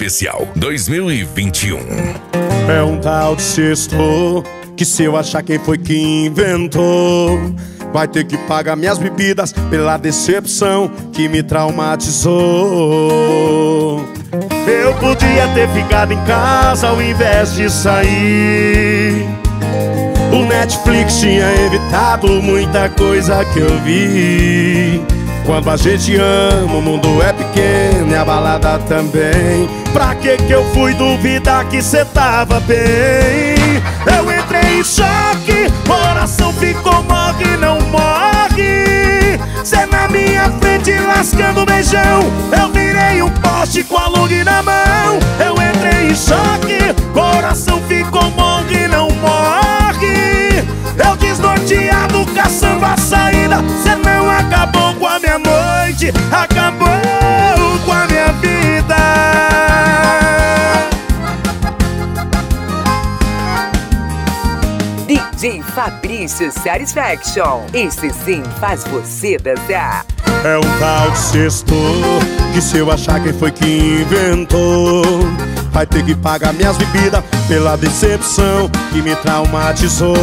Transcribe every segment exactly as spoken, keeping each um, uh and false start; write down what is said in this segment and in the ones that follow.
Especial dois mil e vinte e um. É um tal de sexto que se eu achar quem foi que inventou, vai ter que pagar minhas bebidas pela decepção que me traumatizou. Eu podia ter ficado em casa ao invés de sair. O Netflix tinha evitado muita coisa que eu vi. Quando a gente ama, o mundo é pequeno e a balada também. Pra que que eu fui duvidar que cê tava bem? Eu entrei em choque, coração ficou morre, não morre. Cê na minha frente lascando beijão, eu virei um poste com a long na mão. Eu entrei em choque, coração ficou morre, não morre. Eu desnorteado caçando a saída, cê não acabou com a minha noite, acabou com a minha vida. D J Fabrício Satisfaction, esse sim faz você dançar. É um tal de sexto que se eu achar quem foi que inventou, vai ter que pagar minhas bebidas pela decepção que me traumatizou.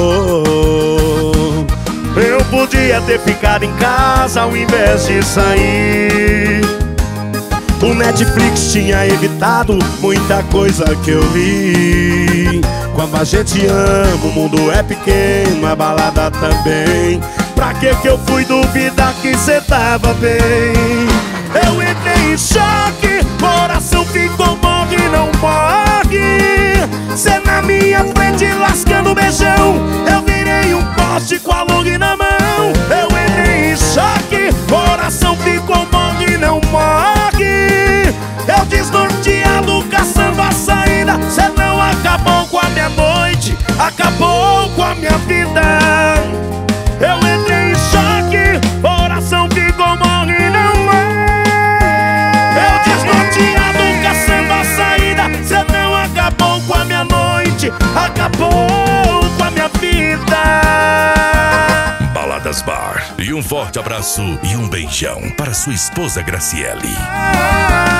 Eu podia ter ficado em casa ao invés de sair. O Netflix tinha evitado muita coisa que eu vi. Quando a gente ama, o mundo é pequeno, a balada também. Pra que que eu fui duvidar que cê tava bem? Eu entrei em choque, coração ficou morre, não morre. Cê na minha frente lascando beijão, eu virei um poste com a long na mão. Eu entrei em choque, coração ficou morre, não morre. Eu desnorteado caçando a saída, cê não acabou com a minha noite, acabou com a minha vida. Eu entrei em choque, coração ficou morre, não morre. Eu desnorteado caçando a saída, cê não acabou com a minha noite, acabou com a minha vida. Baladas Bar. E um forte abraço e um beijão para sua esposa Graciele.